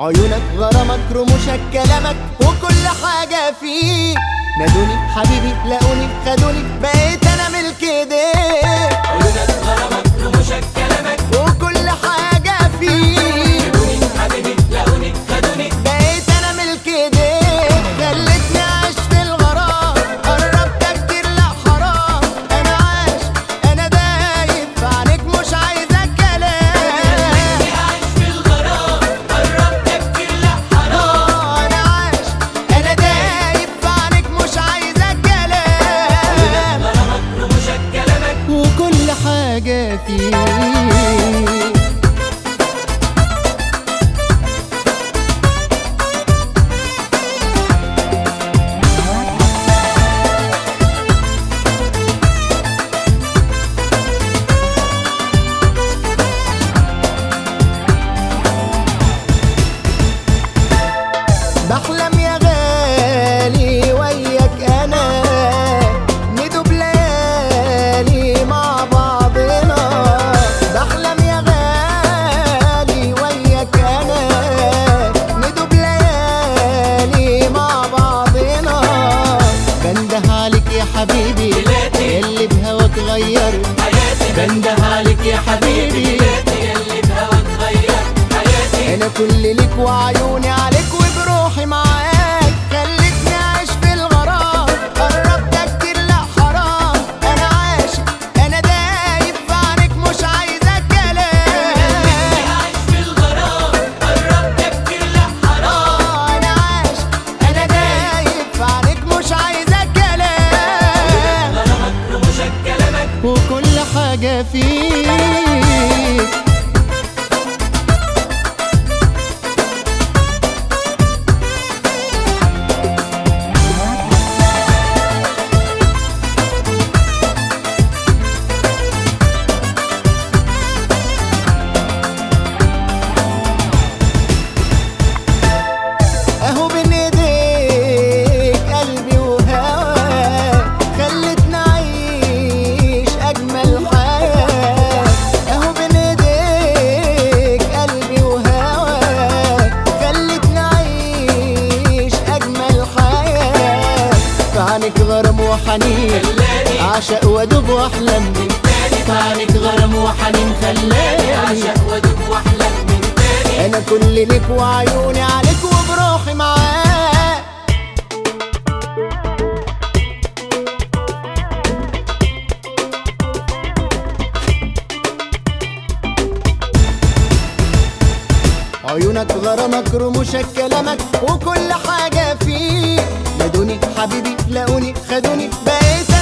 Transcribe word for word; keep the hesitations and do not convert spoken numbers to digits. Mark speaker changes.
Speaker 1: عيونك غرامك رموشك كلامك وكل حاجة فيك. نادوني حبيبي لاقوني خدوني بقيت انا ملك ايديك.
Speaker 2: عيونك غرامك رموشك كلامك
Speaker 1: وكل حاجة فيك.
Speaker 2: نادوني حبيبي لاقوني خدوني
Speaker 1: بقيت انا ملك ايديك. خلتني اعيش في الغرام قربت كتير لا حرام. انا عايش انا دايب في عينيك مش عايزة كلام.
Speaker 2: خلتني أعيش في الغرام قربت كتير لا حرام.
Speaker 1: انا عايش انا دايب في عينيك مش عايزة كلام.
Speaker 2: غرامك رموشك كلامك
Speaker 1: وكل حاجة فيك. بحلم يا غالي وياك انا ندوب ليالي مع بعضنا. بحلم يا غالي وياك انا ندوب ليالي مع بعضنا. بنده عليك يا حبيبي
Speaker 2: ليلاتي
Speaker 1: اللي بهواك غيرت
Speaker 2: حياتي.
Speaker 1: بنده عليك يا حبيبي
Speaker 2: ليلاتي اللي بهواك غير حياتي.
Speaker 1: انا كل ليك وعيوني عليك وبروحي معاك. خلتني اعيش في الغرام قربت كتير لا حرام. انا عاشق انا دايب في عينيك مش عايزة كلام.
Speaker 2: أعيش في الغرام قربت كتير لا حرام.
Speaker 1: انا عاشق انا دايب في عينيك مش عايزة كلام.
Speaker 2: غرامك رموشك كلامك
Speaker 1: وكل حاجة فيك. اهو بين ايديك قلبي وهواك خلتني اعيش اجمل حياة. اهو بين ايديك قلبي وهواك خلتني اعيش اجمل حياة. في عينيك غرام وحنين
Speaker 2: خلاني
Speaker 1: اعشق وادوب واحلم.
Speaker 2: تاني
Speaker 1: في عينيك غرام وحنين خلاني
Speaker 2: أعشق وأدوب وأحلم من تاني.
Speaker 1: انا كل ليك وعيوني عليك وبروحي معاك. عيونك غرامك رموشك كلامك وكل حاجة فيك. نادوني حبيبي لاقوني خدوني بقيت